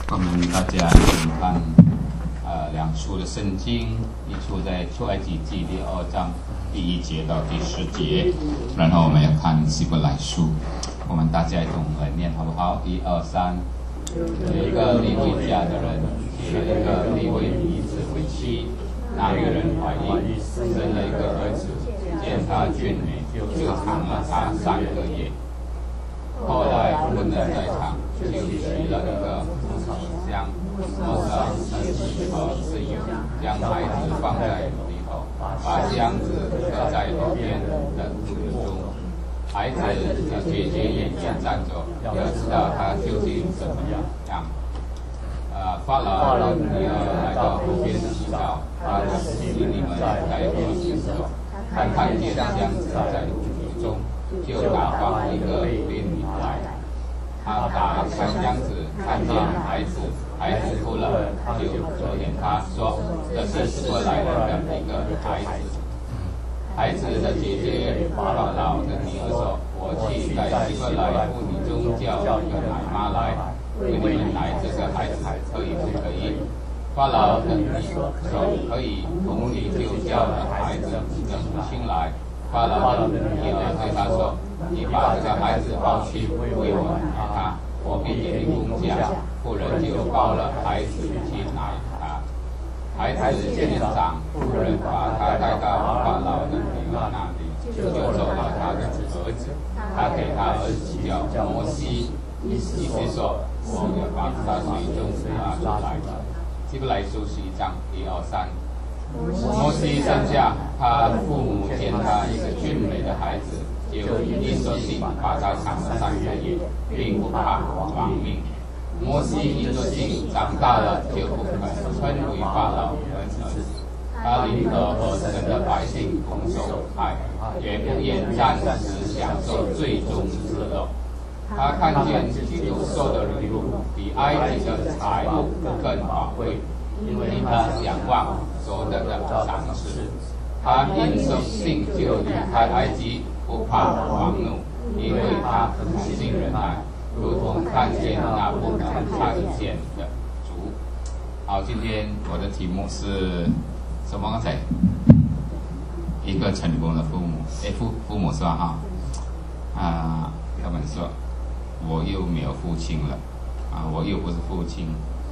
我们大家请看两处的圣经，一处在出埃及记第2章第1节到第10节，然后我们要看希伯来书，我们大家一同来念好不好？1、2、3。有一个利未家的人娶了一个利未女子为妻，那个人怀孕，生了一个儿子，见他俊美，就藏了他3个月。后来婚人在场，就取了一个木箱，磨上生气和自由，将孩子放在里头，把箱子搁在里面的土中。孩子的姐姐眼前站着，要知道他究竟怎么样。法老的女儿来到河边洗澡，他的妻女们在河边走，看见箱子在土中，就打发一个婢女来。他打开箱子，看见孩子哭了，就责点他说：“这是希伯来人的一个孩子。”孩子的姐姐法老的女儿说：“我去在希伯来妇女中叫一个奶妈来，为你们来这个孩子可以不可以？”法老的女儿说：“可以。”同理就叫了孩子的母亲来。法老的女儿对他说：“你把这个孩子抱去为我奶他，我必给你工价。”妇人就抱了孩子去奶他。孩子渐长，妇人把他带到法老的女儿那里，就做了他的儿子。他给他儿子叫摩西，意思说我要把他水中拿出来。希伯来书11章1、2、3。摩西生下他父母见他一个俊美的孩子，就因着信把他藏了3个月，并不怕亡命。摩西因着信长大了，就不肯称为法老儿子。他领和神的百姓同受害，也不愿暂时享受最终之乐。他看见基督受的凌辱比埃及的财物更宝贵，因为他仰望所得的赏赐。他因着信就离开埃及，不怕王怒，因为他恒心忍耐，如同看见那不能看见的主。好，今天我的题目是什么？刚才一个成功的父母，父母是吧？他们说我又没有父亲了，我又不是父亲，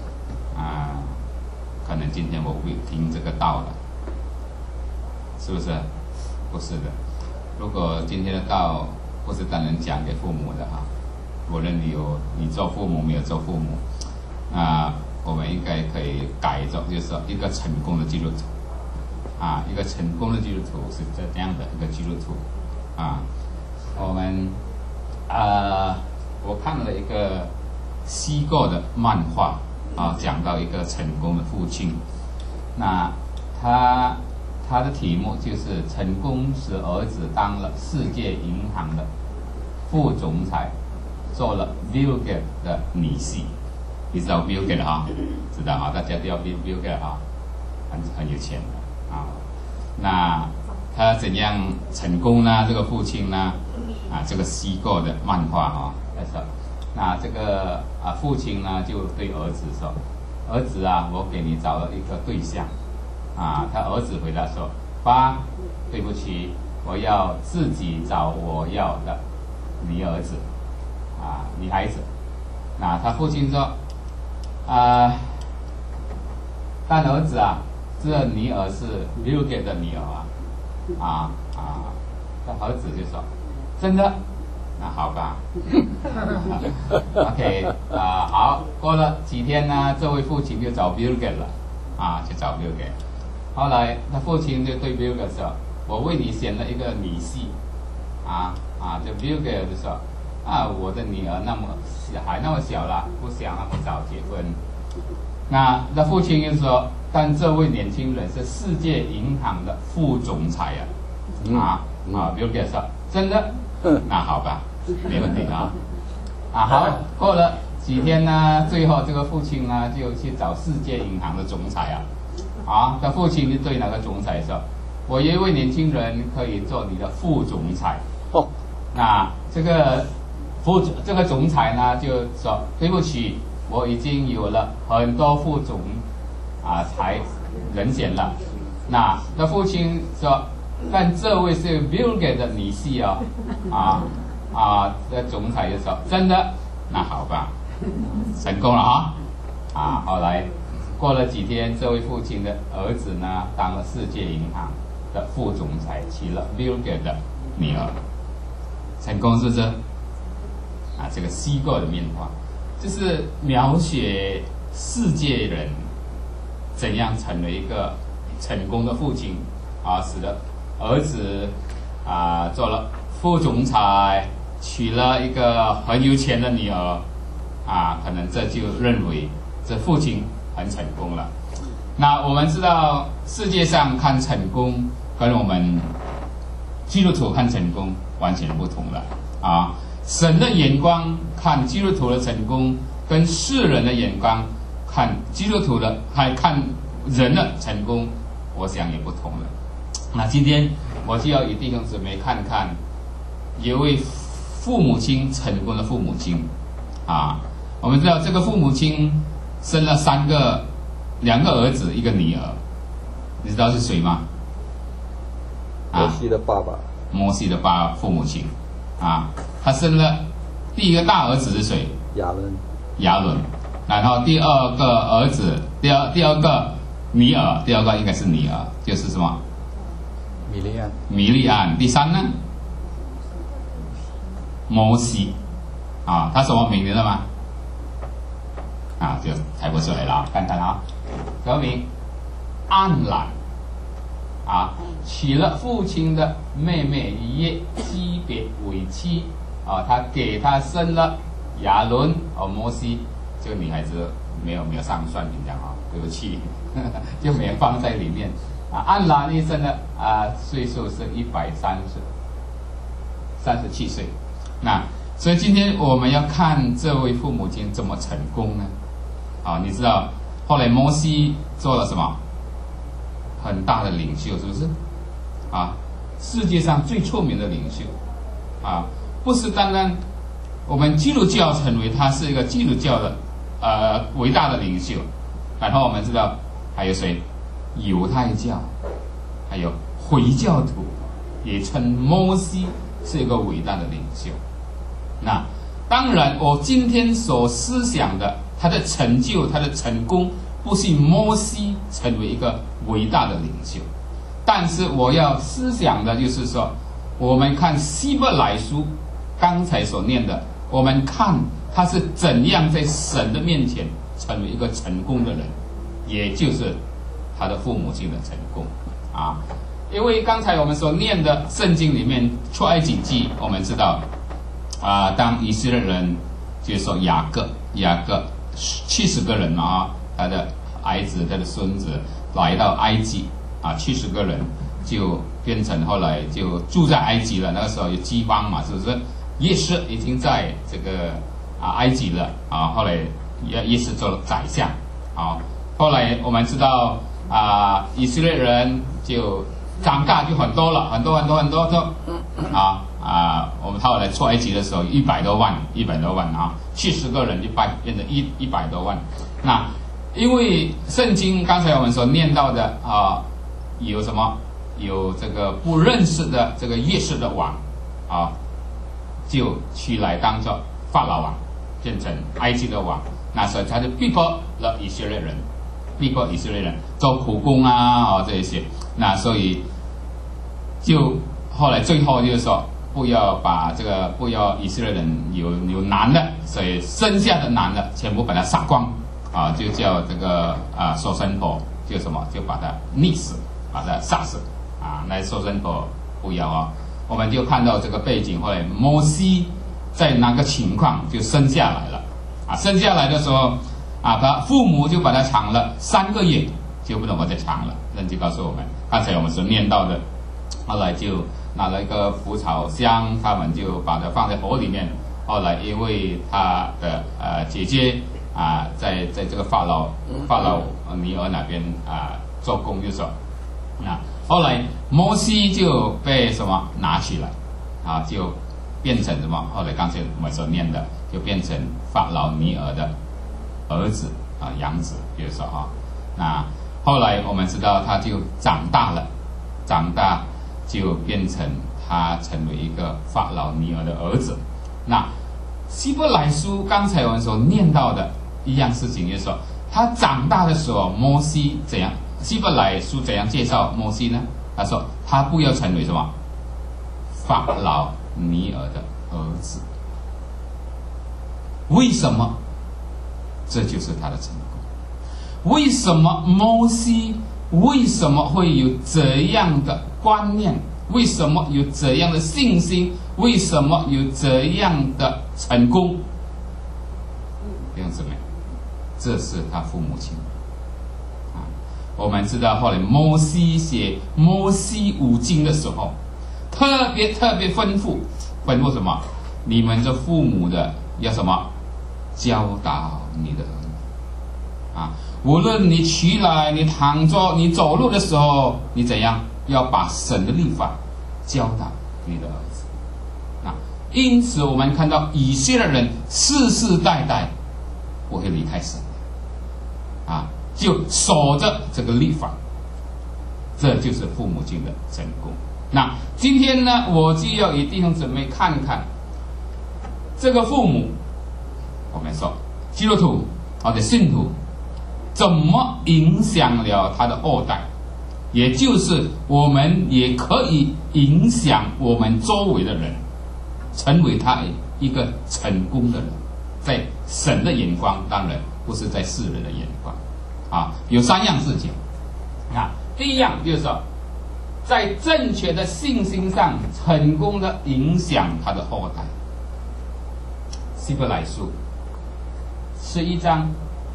可能今天我会听这个道了，是不是？不是的。如果今天的道不是单人讲给父母的无论你做父母没有做父母，我们应该可以改造，就是说一个成功的基督徒，一个成功的基督徒是这样的一个基督徒，我们我看了一个西购的漫画，讲到一个成功的父亲，那他的题目就是成功使儿子当了世界银行的副总裁，做了 Bill Gates 的女婿。你知道 Bill Gates 知道大家都要 Bill Gates 很有钱的那他怎样成功呢？这个父亲呢？这个西购的漫画那这个父亲呢就对儿子说：“儿子我给你找了一个对象。”他儿子回答说：“爸，对不起，我要自己找我要的女儿子，女孩子。”那他父亲说：“但儿子这女儿是 Bill Gates 的女儿他儿子就说：“真的？那好吧。”OK， 好，过了几天呢，这位父亲就找 Bill Gates 了，就找 Bill Gates。后来他父亲就对 Bill Gates 说：“我为你选了一个女婿。”就 Bill Gates 就说：“我的女儿还那么小了，不想那么早结婚。”那父亲就说：“但这位年轻人是世界银行的副总裁Bill Gates 说：“真的？那好吧，没问题好，过了几天呢，最后这个父亲呢就去找世界银行的总裁他父亲就对那个总裁说：“我有一位年轻人可以做你的副总裁。”那这个总裁呢就说：“对不起， 我已经有了很多父种才人选了。那父亲说，但这位是 Bill Gates 的女婿这总裁就说真的，那好吧，成功了后来过了几天，这位父亲的儿子呢，当了世界银行的副总裁，娶了 Bill Gates 的女儿，成功是不是？这个虚构的面化，就是描写世界人怎样成为一个成功的父亲使得儿子做了副总裁，娶了一个很有钱的女儿可能这就认为这父亲很成功了。那我们知道世界上看成功跟我们基督徒看成功完全不同了神的眼光看基督徒的成功，跟世人的眼光看基督徒的还看人的成功，我想也不同了。那今天我就要与弟兄姊妹看看有位父母亲成功的父母亲我们知道这个父母亲生了2个儿子，1个女儿，你知道是谁吗？ 摩西的爸爸， 摩西的父母亲他生了第一个大儿子是谁？亚伦。然后第二个儿子，第二个女儿，第二个应该是女儿，就是什么？米利安。第3呢？摩西他什么名字了吗？就猜不出来了，看看得名安兰娶了父亲的妹妹耶基别为妻他给他生了亚伦摩西。这个女孩子没有上算命这样对不起就没有放在里面安兰一生的岁数是137岁。那所以今天我们要看这位父母亲怎么成功呢？你知道后来摩西做了什么？很大的领袖，是不是？世界上最出名的领袖不是单单我们基督教成为他是一个基督教的伟大的领袖，然后我们知道还有谁？犹太教，还有回教徒也称摩西是一个伟大的领袖。那当然我今天所思想的他的成就，他的成功不是摩西成为一个伟大的领袖，但是我要思想的就是说，我们看希伯来书刚才所念的，我们看他是怎样在神的面前成为一个成功的人，也就是他的父母亲的成功因为刚才我们所念的圣经里面出埃及记，我们知道当以色列人就是说雅各70个人他的儿子他的孙子来到埃及70个人就变成后来就住在埃及了。那个时候有饥荒嘛，是不是？耶稣已经在这个埃及了后来耶稣做了宰相后来我们知道以色列人就长大就很多了，很多我们后来出埃及的时候100多万70个人就变成100多万。那因为圣经刚才我们所念到的有什么？有这个不认识的这个耶稣的王就取来当作法老王，变成埃及的王。那时候他就逼迫了以色列人做苦工这一些。那所以就后来最后就是说不要以色列人有男的，所以剩下的男的全部把他杀光就叫这个收生婆就什么就把他溺死，把他杀死那收生婆不要我们就看到这个背景，后来摩西在那个情况就生下来了生下来的时候他父母就把他藏了3个月，就不能够再藏了。那就告诉我们刚才我们所念到的，后来就拿了一个蒲草箱，他们就把它放在火里面。后来因为他的姐姐在这个法老尼尔那边做工，就说后来摩西就被什么拿起来就变成什么？后来刚才我们所念的就变成法老尼尔的儿子养子，比如说那后来我们知道他就长大了，长大就变成他成为一个法老尼尔的儿子。那希伯来书刚才我们所念到的一样事情，就是说他长大的时候，摩西怎样？希伯来书怎样介绍摩西呢？他说他不要成为什么法老尼尔的儿子。为什么？这就是他的成功。为什么摩西为什么会有这样的观念？为什么有这样的信心？为什么有这样的成功？弟兄姊妹，这是他父母亲我们知道后来摩西写摩西五经的时候，特别吩咐什么？你们这父母的要什么？教导你的儿女无论你起来，你躺着，你走路的时候，你怎样？要把神的律法教导你的儿子因此我们看到以色列人世世代代不会离开神就守着这个律法，这就是父母亲的成功。那今天呢，我就要与弟兄姊妹看看这个父母，我们说基督徒或者信徒怎么影响了他的后代，也就是我们也可以影响我们周围的人，成为他一个成功的人，在神的眼光，当然不是在世人的眼光有3样事情第一样就是说，在正确的信心上成功的影响他的后代。希伯来书11章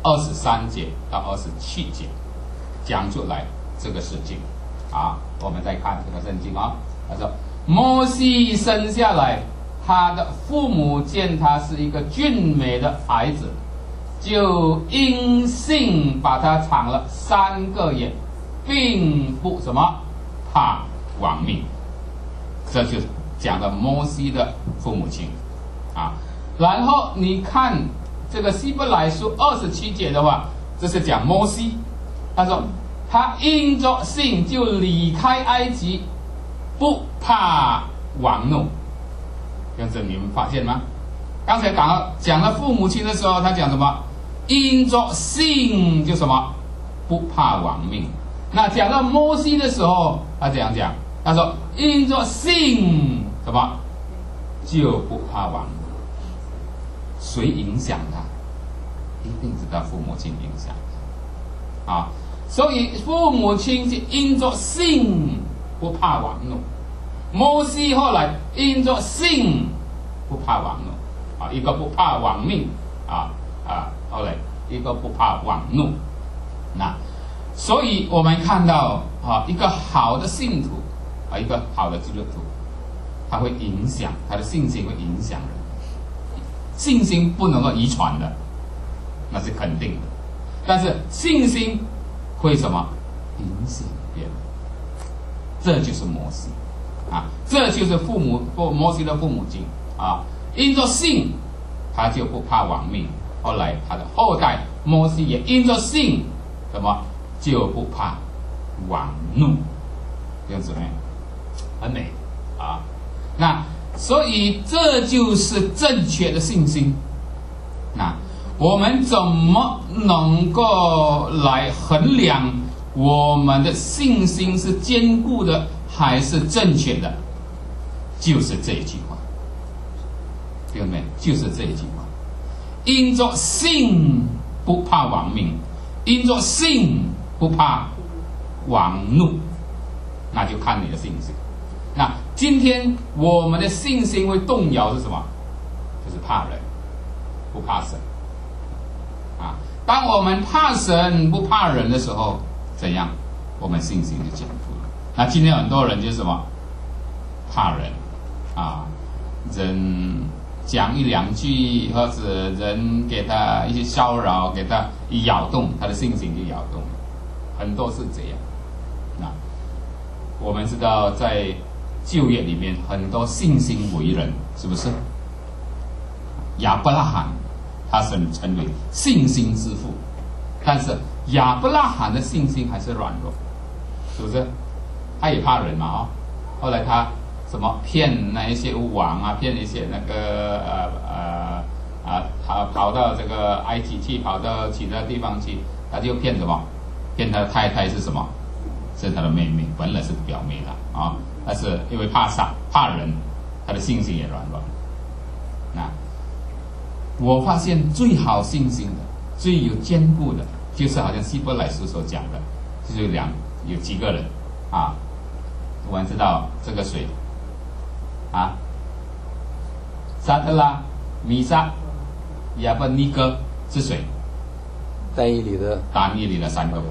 23节到27节讲出来这个事情我们再看这个圣经他说摩西生下来，他的父母见他是一个俊美的孩子，就因信把他藏了3个月，并不什么怕亡命。这就讲了摩西的父母亲然后你看这个希伯来书27节的话，这是讲摩西，他说他因着信就离开埃及，不怕王怒。这样子你们发现吗？刚才讲了父母亲的时候，他讲什么？因着信就什么？不怕亡命。那讲到摩西的时候，他怎样讲？他说因着信什么？就不怕亡命。谁影响他？一定是他父母亲影响他所以父母亲是因着信不怕王怒。摩西后来因着信不怕王怒一个不怕亡命后来一个不怕王怒。那所以我们看到一个好的信徒一个好的基督徒，他会影响他的信心，会影响人。信心不能够遗传的，那是肯定的，但是信心会什么影响别人？这就是摩西这就是摩西的父母亲因着信他就不怕亡命。后来他的后代摩西也因着信什么就不怕王怒。弟兄姊妹，很美那所以这就是正确的信心。那我们怎么能够来衡量我们的信心是坚固的还是正确的？就是这一句话，弟兄们，就是这一句话：因着信不怕亡命，因着信不怕王怒。那就看你的信心。那今天我们的信心会动摇是什么？就是怕人，不怕神当我们怕神不怕人的时候，怎样？我们信心就坚固了。那今天很多人就是什么？怕人人讲一两句，或者人给他一些骚扰，给他一摇动，他的信心就摇动了。很多是这样。那我们知道在旧约里面很多信心为人，是不是？亚伯拉罕他是成为信心之父。但是亚伯拉罕的信心还是软弱，是不是？他也怕人嘛后来他什么骗那一些王啊，骗一些那个他跑到这个埃及去，跑到其他地方去，他就骗什么？骗他的太太是什么？是他的妹妹，本来是表妹的但是因为怕人，他的信心也软弱。那我发现最好信心的、最有坚固的，就是好像希伯来书所讲的，就是有几个人我们知道这个谁沙特拉、米沙、亚伯尼哥是谁？ 单一里的 3个朋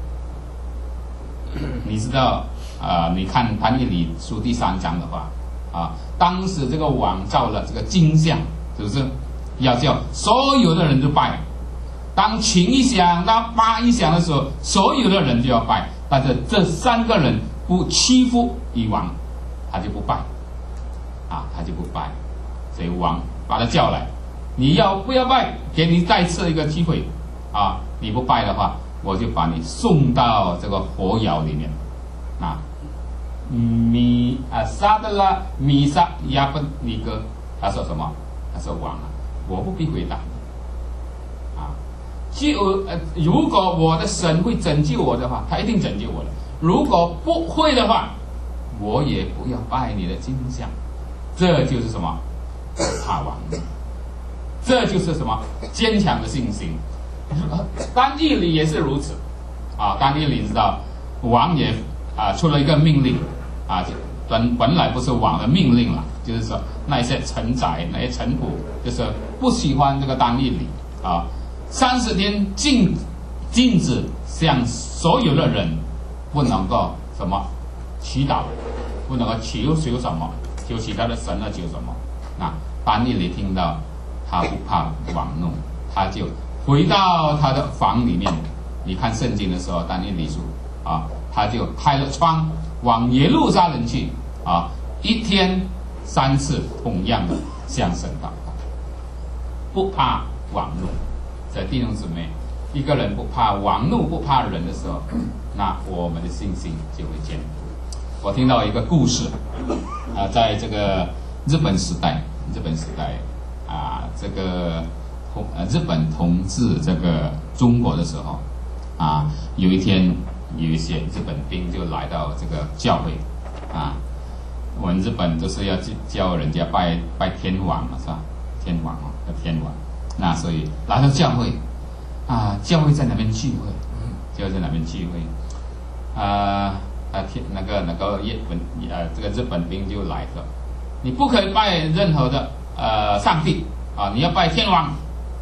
友。你知道你看但以理书第3章的话当时这个王造了这个金像，是不是要叫所有的人都拜？当琴一响，当八一响的时候，所有的人就要拜。但是这3个人不欺负以王，他就不拜他就不拜。所以王把他叫来，你要不要拜？给你再次一个机会你不拜的话，我就把你送到这个火窑里面沙德拉、米沙、亚伯尼哥，他说什么？他说王我不必回答如果我的神会拯救我的话，他一定拯救我的；如果不会的话，我也不要拜你的金像。这就是什么？怕王。这就是什么？坚强的信心。但以理也是如此但以理知道王也出了一个命令本来不是王的命令了，就是说那一些臣宰、那些臣仆，就是不喜欢这个但以理30天禁止向所有的人不能够什么祈祷，不能够求什么，求其他的神求什么。但以理听到，他不怕王怒，他就回到他的房里面。你看圣经的时候，但以理书他就开了窗往耶路撒冷去一天3次，同样的向神祷告，不怕王怒。在弟兄姊妹，一个人不怕王怒、不怕人的时候，那我们的信心就会坚固。我听到一个故事在这个日本时代这个日本统治这个中国的时候有一天有一些日本兵就来到这个教会我们日本都是要教人家拜天王是吧？天王那所以来到教会教会在哪边聚会？这个日本兵就来了，你不可以拜任何的上帝你要拜天王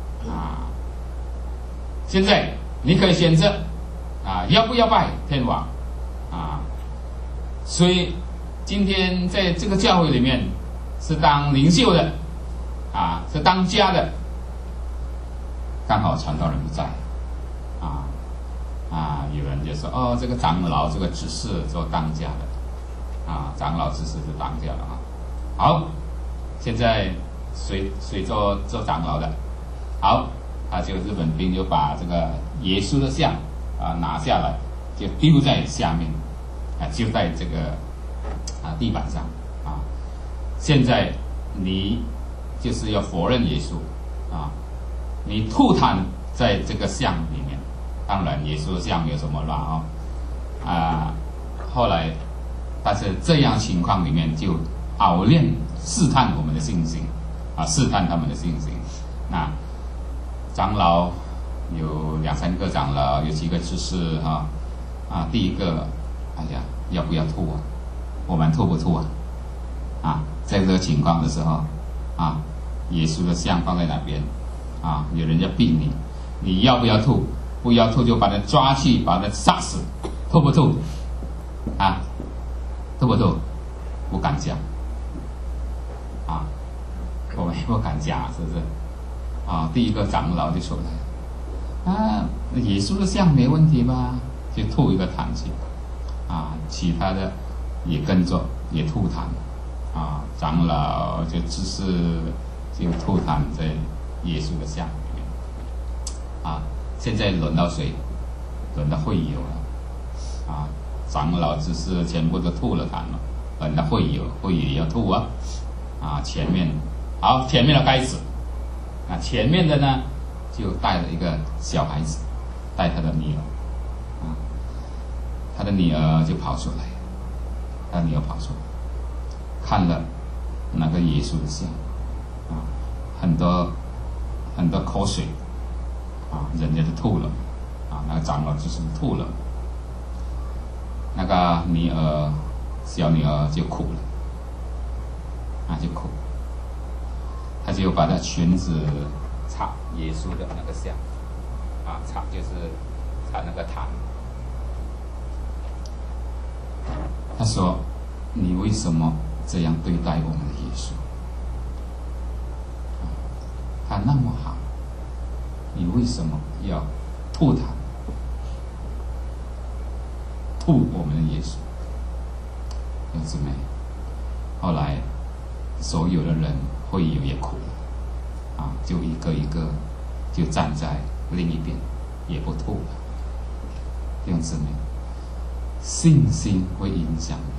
现在你可以选择要不要拜天王所以今天在这个教会里面是当领袖的是当家的，刚好传道人不在有人就说这个长老这个执事做当家的长老执事是当家的好，现在谁做长老的？好，就日本兵就把这个耶稣的像拿下来，就丢在下面就在这个地板上现在你就是要否认耶稣你吐痰在这个像里面。当然耶稣的像没有什么了后来但是这样情况里面就熬炼试探我们的信心试探他们的信心。那长老有2-3个长老，有几个执事第一个要不要吐我们吐不吐在这个情况的时候耶稣的像放在哪边有人要逼你要不要吐？不要吐就把他抓去，把他杀死。吐不吐？吐不吐？不敢讲我们不敢讲，是不是第一个长老就说了耶稣的像没问题吧？就吐一个痰去其他的也跟着也吐痰长老就只是就吐痰在耶稣的像里啊，现在轮到谁？轮到会友了。啊，长老只是全部都吐了痰了，轮到会友也要吐啊。啊，前面的开始。啊，前面的呢，就带了一个小孩子，带他的女儿。啊，他的女儿就跑出来，看了那个耶稣的像，啊，很多口水，啊，人家就吐了，啊，那个长老就是吐了，那个小女儿就哭了，啊，就哭，他就把她裙子擦耶稣的那个像，啊，擦就是擦那个痰。他说：“你为什么这样对待我们的耶稣？他那么好，你为什么要吐他？吐我们的耶稣？”弟兄姊妹，后来所有的人会友也哭了，啊，就一个一个就站在另一边，也不吐了。弟兄姊妹，信心会影响人，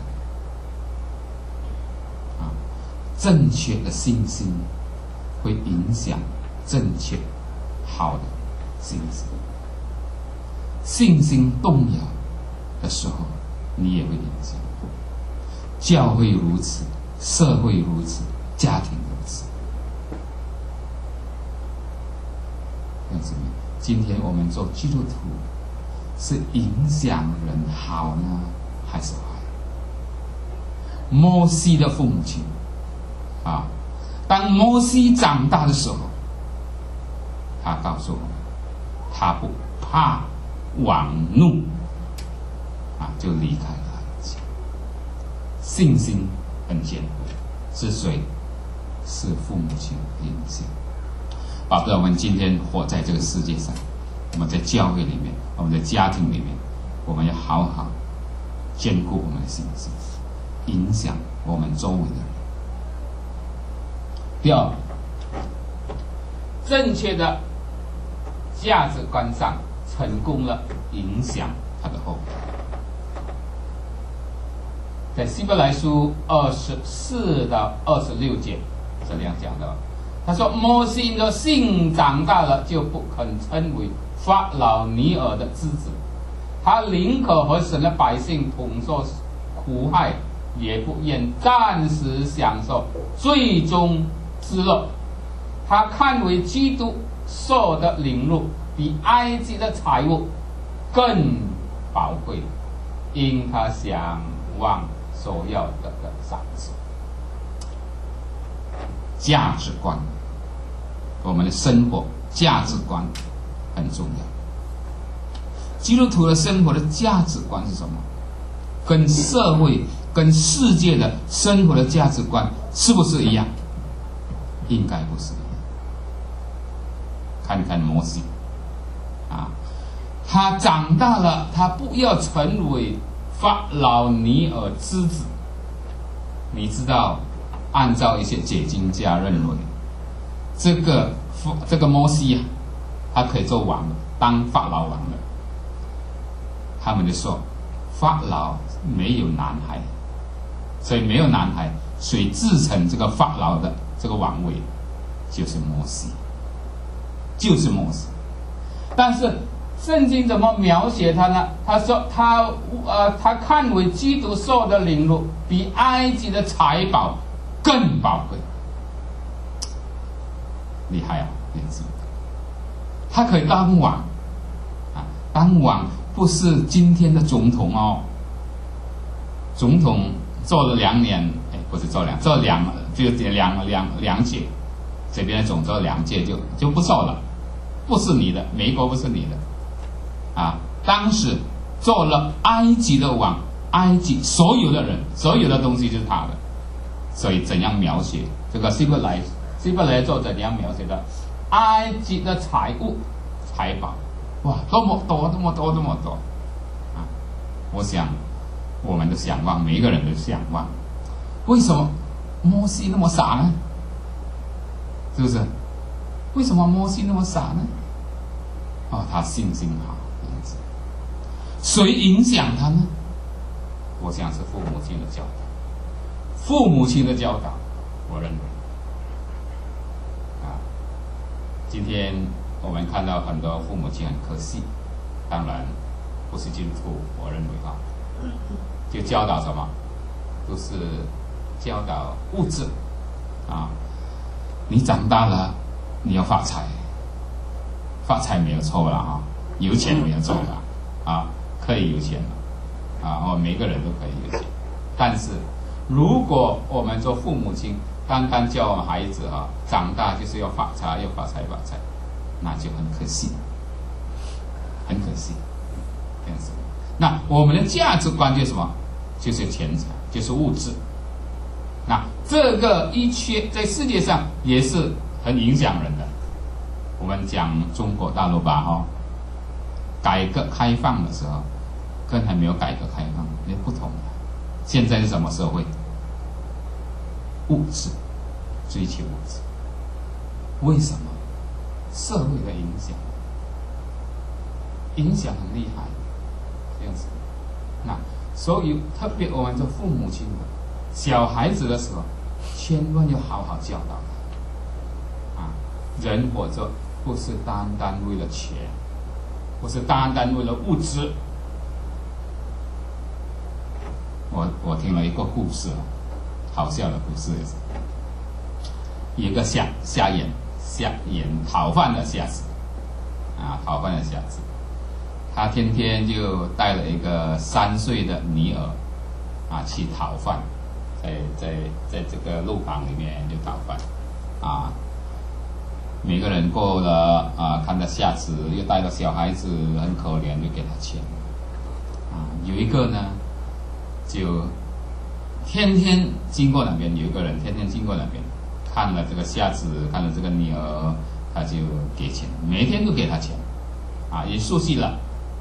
啊，正确的信心会影响正确好的信心。信心动摇的时候，你也会影响。教会如此，社会如此，家庭如此。弟兄姊妹，今天我们做基督徒，是影响人好呢，还是坏？摩西的父母亲，啊，当摩西长大的时候，他告诉我们，他不怕王怒，啊，就离开了埃及。信心很坚固，是谁？是父母亲的影响。宝贝，我们今天活在这个世界上，我们在教会里面，我们在家庭里面，我们要好好坚固我们的信心，影响我们周围的人。第二，正确的价值观上成功了，影响他的后代。在希伯来书24到26节这样讲的，他说：“摩西因着信长大了，就不肯称为法老尼尔的之子，他宁可和神的百姓同受苦害，也不愿暂时享受最终之乐。他看为基督受的凌辱比埃及的财物更宝贵，因他想望所要得的赏赐。”价值观，我们的生活价值观很重要。基督徒的生活的价值观是什么？跟社会、跟世界的生活的价值观是不是一样？应该不是一样。看看摩西，啊，他长大了，他不要成为法老尼尔之子。你知道，按照一些解经家认为，这个摩西啊，他可以做王了，当法老王了。他们就说，法老没有男孩，所以没有男孩，谁继承这个法老的这个王位，就是摩西，就是摩西。但是圣经怎么描写他呢？他说他看为基督受的凌辱比埃及的财宝更宝贵。厉害啊，也是。他可以当王啊，当王不是今天的总统哦。总统做了2年，不是做两届，这边的总做2届就不做了，不是你的，美国不是你的。啊，当时做了埃及的王，埃及所有的人、所有的东西就是他的。所以怎样描写这个希伯来作者怎样描写的埃及的财物、财宝？哇，多么多啊！我想我们的想望，每一个人的想望，为什么摩西那么傻呢？是不是？为什么摩西那么傻呢？ 哦，他信心好，这样子。谁影响他呢？我想是父母亲的教导。父母亲的教导，我认为，今天我们看到很多父母亲很可惜，当然不是基督徒，我认为就教导什么，都是教导物质你长大了，你要发财，发财没有错了有钱没有错了可以有钱了每个人都可以有钱，但是如果我们做父母亲，单单教我们孩子长大就是要发财，要发财，发财，那就很可惜，很可惜。这样子，那我们的价值观就是什么？就是钱财，就是物质。那这个一切在世界上也是很影响人的。我们讲中国大陆吧，改革开放的时候，跟还没有改革开放也不同了。现在是什么社会？物质，追求物质。为什么？社会的影响，影响很厉害，这样子。那所以特别我们做父母亲的，小孩子的时候，千万要好好教导他。人活着不是单单为了钱，不是单单为了物质。我听了一个故事，好笑的故事也是，有一个下眼讨饭的下子讨饭的下子，他天天就带了一个3岁的女儿去讨饭，在这个路旁里面就讨饭每个人过了看到下子又带个小孩子很可怜，就给他钱有一个呢就天天经过那边，有一个人天天经过那边，看了这个下子，看了这个女儿，他就给钱，每天都给他钱也熟悉了。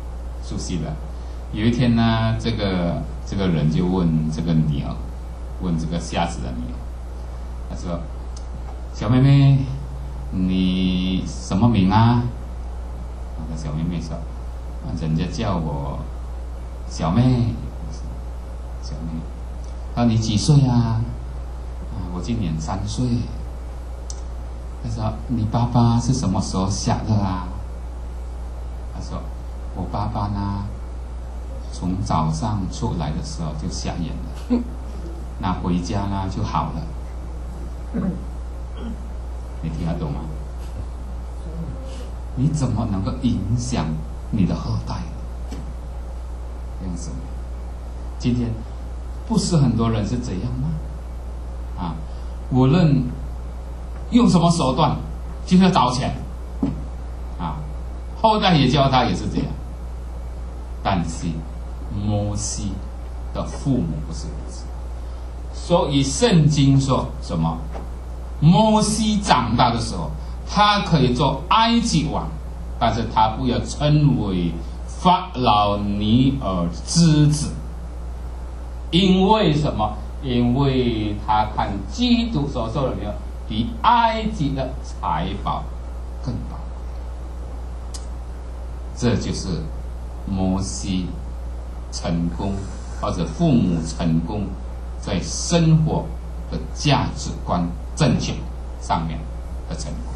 有一天呢，这个人就问这个女儿，问这个下子的女儿，他说：“小妹妹，你什么名啊？”那个小妹妹说：“人家叫我小妹。”小妹，你几岁啊？我今年3岁。他说：“你爸爸是什么时候下的啊？”他说：“我爸爸呢，从早上出来的时候就下眼了，那回家呢就好了。”你听得懂吗？你怎么能够影响你的后代？这样子，今天不是很多人是这样吗？无论用什么手段，就是要找钱后代也教他也是这样。但是摩西的父母不是如此，所以圣经说什么？摩西长大的时候，他可以做埃及王，但是他不要称为法老女儿之子。因为什么？因为他看基督所受的没有比埃及的财宝更宝贵。这就是摩西成功，或者父母成功在生活的价值观正确上面的成功。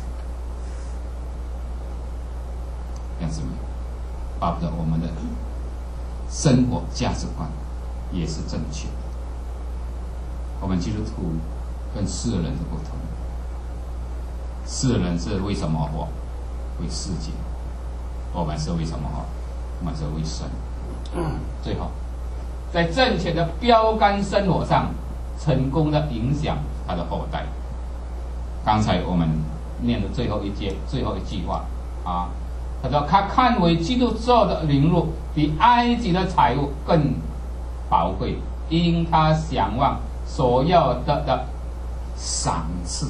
这样子，巴不得我们的生活价值观也是正确的。我们基督徒跟世人的不同，世人是为什么活？为世界。我们是为什么活？我们是为神。最后，在正确的标杆生活上，成功的影响他的后代。刚才我们念的最后一句话他说：“他看为基督做的灵路比埃及的财物更宝贵，因他想望所要得的赏赐。”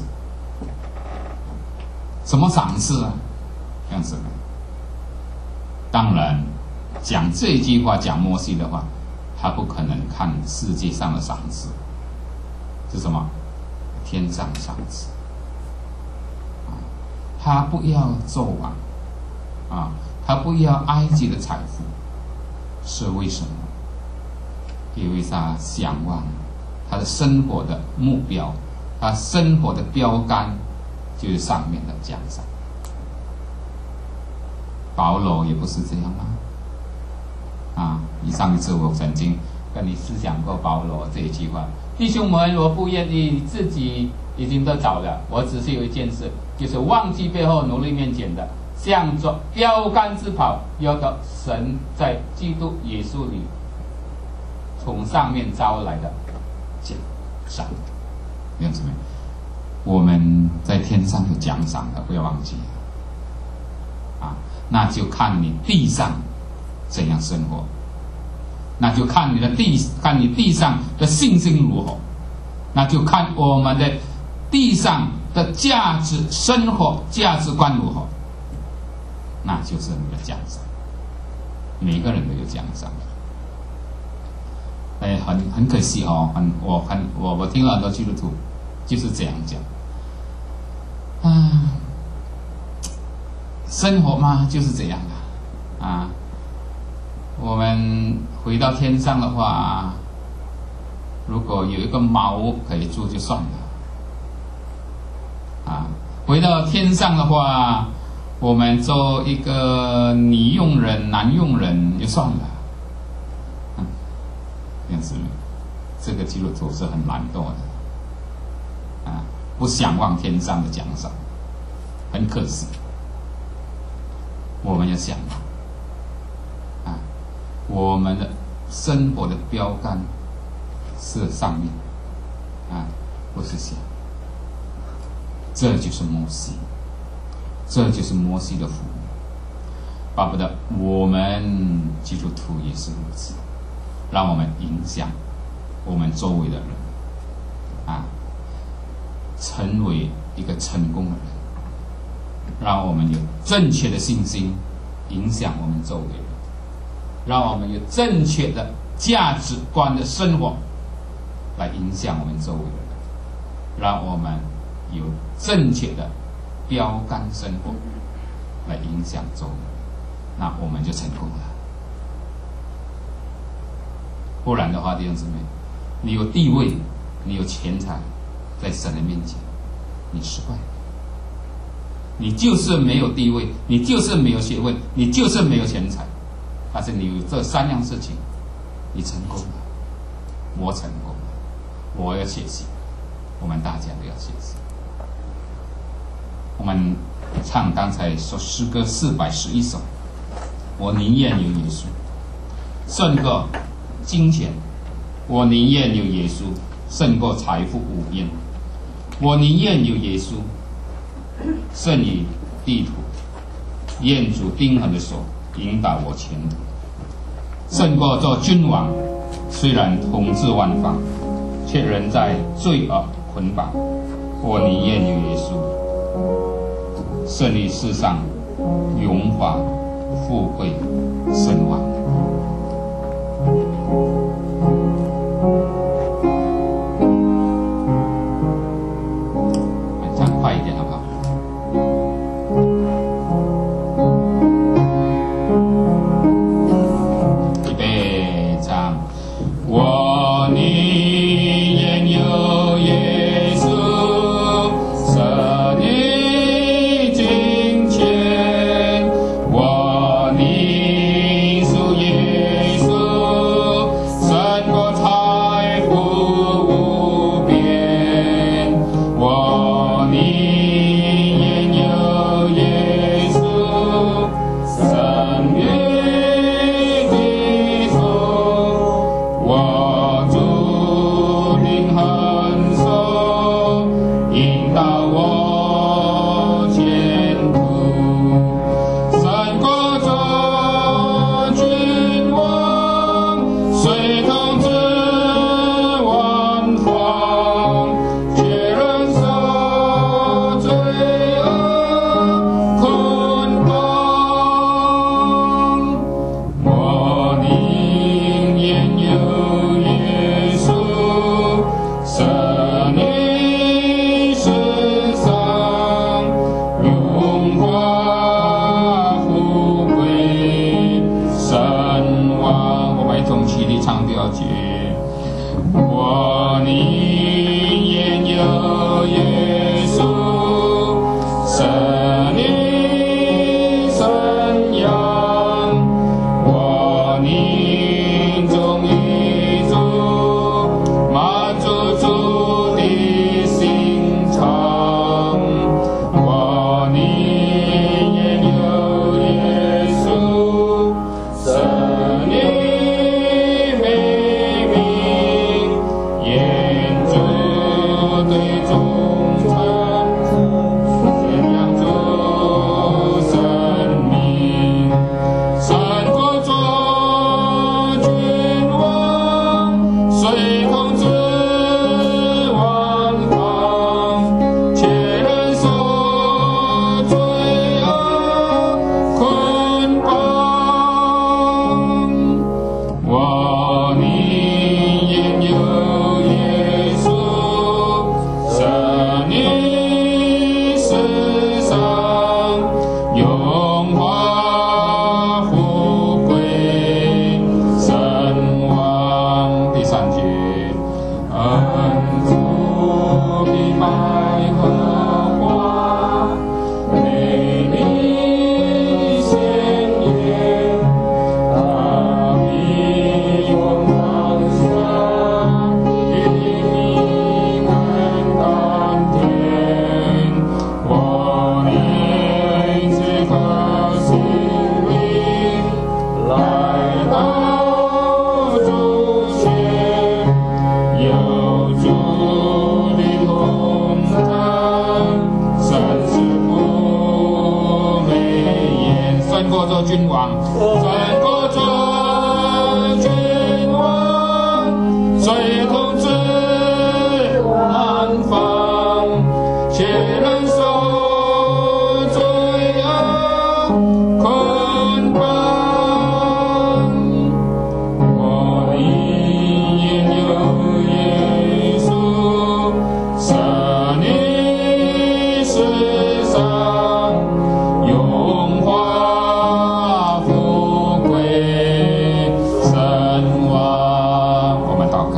什么赏赐啊？这样子的。当然，讲这句话，讲摩西的话，他不可能看世界上的赏赐，是什么？天上赏赐。他不要做王他不要埃及的财富，是为什么？因为他向往他的生活的目标，他生活的标杆就是上面的奖赏。保罗也不是这样吗？上一次我曾经跟你思想过保罗这一句话：弟兄们，我不愿意自己已经得着了，我只是有一件事，就是忘记背后，努力面前的，向着标杆直跑，要到神在基督耶稣里从上面招来的奖赏。弟兄姊妹，我们在天上有奖赏的，不要忘记那就看你地上怎样生活，那就看你地上的信心如何，那就看我们的地上的价值生活价值观如何，那就是你的奖赏。每个人都有奖赏。很可惜我听了很多基督徒就是这样讲。生活嘛就是这样我们回到天上的话，如果有一个茅可以住就算了回到天上的话，我们做一个女佣人男佣人就算了这个基督徒是很懒惰的不想望天上的奖赏，很可惜。我们要想我们的生活的标杆是上面不是下。这就是摩西，这就是摩西的父母。巴不得我们基督徒也是如此，让我们影响我们周围的人成为一个成功的人，让我们有正确的信心影响我们周围人，让我们有正确的价值观的生活来影响我们周围的人，让我们有正确的标杆生活来影响周围人，那我们就成功了。不然的话，弟兄姊妹，你有地位，你有钱财，在神的面前你失败了。你就是没有地位，你就是没有学问，你就是没有钱财，但是你有这三样事情，你成功了，我成功了，我要学习，我们大家都要学习。我们唱刚才说诗歌411首，我宁愿有耶稣胜过金钱，我宁愿有耶稣胜过财富无边，我宁愿有耶稣胜于地图，愿主钉痕的手引导我前途，胜过做君王，虽然统治万方，却仍在罪恶捆绑。我宁愿有耶稣胜于世上荣华富贵声望。唱快一点好不好？预备唱，我宁愿有耶稣胜于金钱，我宁属耶稣胜过财富无边，我宁愿有耶稣胜于地土，我主灵横手引导我前途，胜过做君王，虽统治万方，却仍受罪恶捆绑。 中气的唱调曲。我宁愿有耶稣，神灵神阳，我宁中一主，满足主的心肠。我宁愿有耶稣，神灵美名，愿主对忠诚，宣扬主生命。三国中君王，随孔子万方，且人受罪恶捆绑。我宁愿有耶稣，神灵世上荣华富贵神王。第三句，恩主的百合花，美丽鲜艳，大地风光下，与你们甘甜。我宁此刻心里来到主前，有主的同在，生死不美言。胜过做君王，胜过做君王，随同志南方，且人受罪恶捆绑。我宁愿有耶稣，神灵世上荣华富贵神王。我们祷告，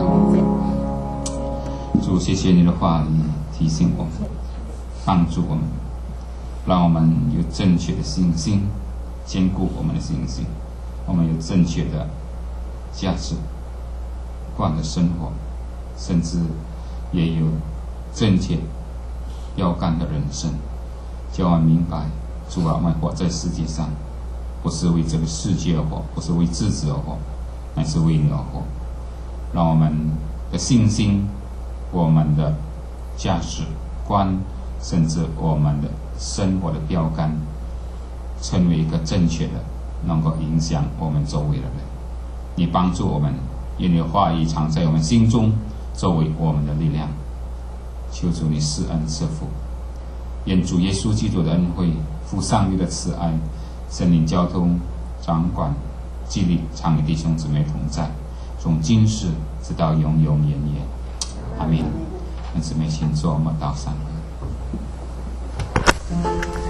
主，谢谢你的话语提醒我们，帮助我们，让我们有正确的信心，坚固我们的信心，我们有正确的价值观的生活，甚至也有正确标杆的人生，叫我们明白，主啊，我们活在世界上，不是为这个世界而活，不是为自己而活，乃是为你而活。让我们的信心，我们的价值观，甚至我们的生活的标杆，成为一个正确的，能够影响我们周围的人。你帮助我们，愿你的话语藏在我们心中，作为我们的力量。求主你施恩赐福，愿主耶稣基督的恩惠、父上帝的慈爱、圣灵交通、掌管、激励，常与弟兄姊妹同在，从今世直到永永远远。阿们。姊妹请坐，我们祷告。